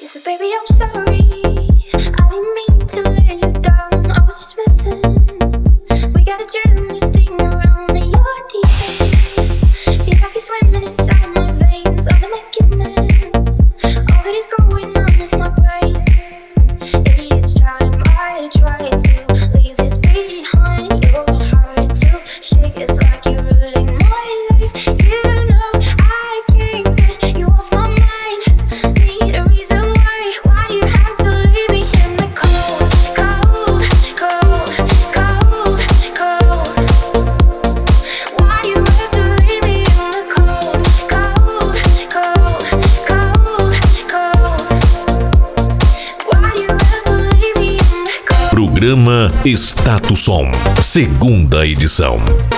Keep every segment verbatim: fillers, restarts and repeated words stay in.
So baby, I'm sorry, I didn't mean to let you down. I was just messing. We gotta turn this thing around. And you're deep in. Feels like you're swimming inside my veins, under my skin. All that is going on in my brain. Each time I try to leave this behind, your heart to shake. It's like you're ruling my life. You know I can't get you off my mind. Need a reason why. Why do you have to leave me in the cold, cold, cold, cold, cold? Why do you have to leave me in the cold, cold, cold, cold, cold? Why do you have to leave me in the cold? Programa Status Som, segunda edição.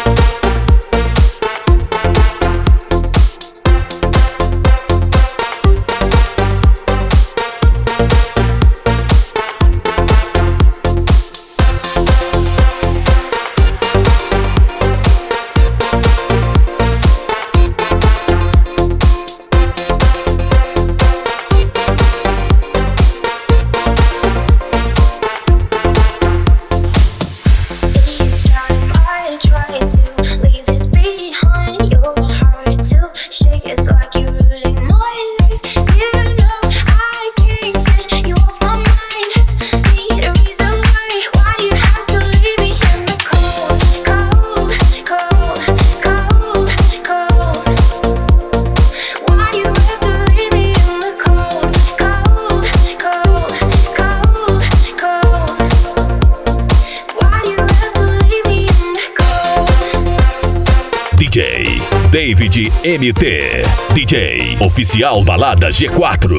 Each time I try to leave this behind, your heart to shake. It's like you're ruling my life. You know I can't get you off my mind. Need a reason why. Why do you have to leave me in the cold, cold, cold, cold, cold? Why do you have to leave me in the cold, cold, cold, cold, cold? Why do you have to leave me in the cold? D J David M T, D J Oficial Balada G quatro.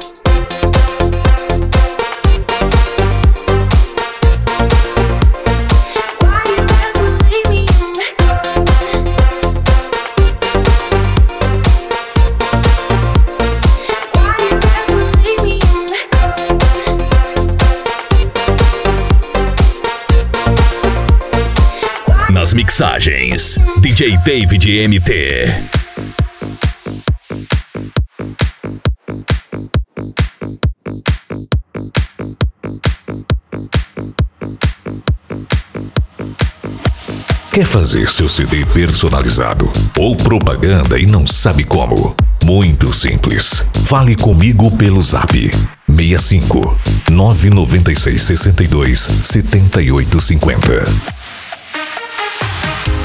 Why do you have to leave me in the cold? Why do you have to leave me in the cold? Nas mixagens, D J David M T. Quer fazer seu C D personalizado ou propaganda e não sabe como? Muito simples. Fale comigo pelo Zap seis cinco nove nove seis seis dois sete oito cinco zero.